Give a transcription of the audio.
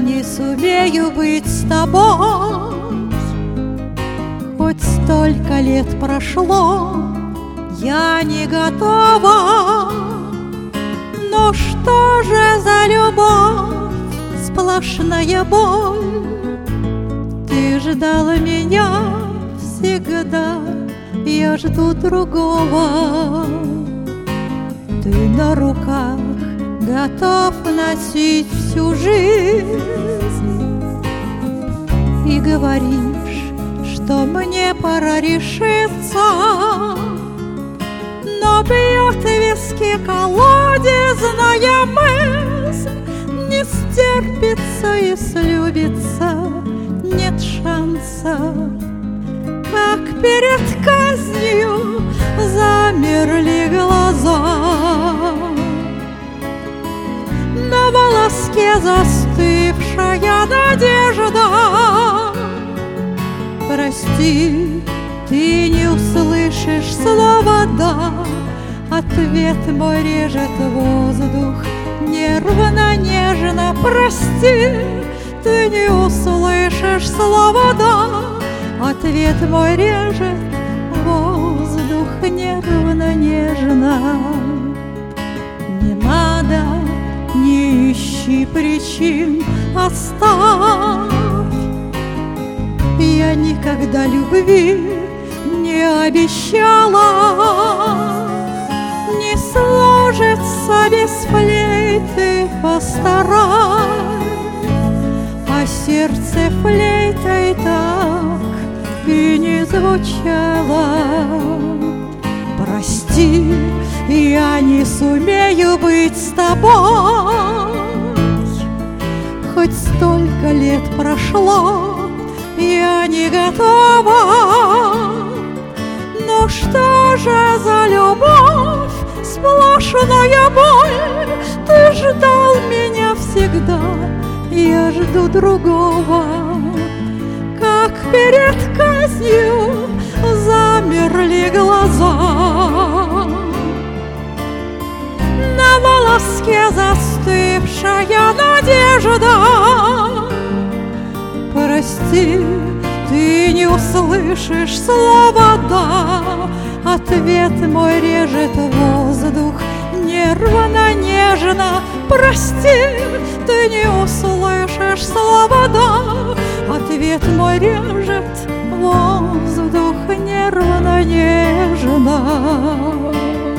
не сумею быть с тобой. Хоть столько лет прошло, я не готова. Но что же за любовь, сплошная боль? Ты ждал меня всегда, я жду другого. Ты на руках готов носить всю жизнь и говоришь, что мне пора решиться. Но бьет в виски колодезная мысль, не стерпится и слюбится, нет шанса. Как перед казнью замерли глаза, на волоске застывшая надежда. Прости, ты не услышишь слова «да», ответ мой режет воздух нервно, нежно. Прости, ты не услышишь слова «да», ответ мой режет воздух нервно, нежно. Не надо, не ищи причин, оставь. Я никогда любви не обещала. Не сложится без флейты, постарай, а сердце флейтой так и не звучало. Прости, я не сумею быть с тобой. Хоть столько лет прошло, я не готова. Но что же за любовь, сплошная боль? Ты ждал меня всегда, я жду другого. Как перед казнью замерли глаза, на волоске застывшая надежда. Прости, ты не услышишь слова «да», ответ мой режет воздух нервно, нежно. Прости, ты не услышишь слова «да», ответ мой режет воздух нервно, нежно.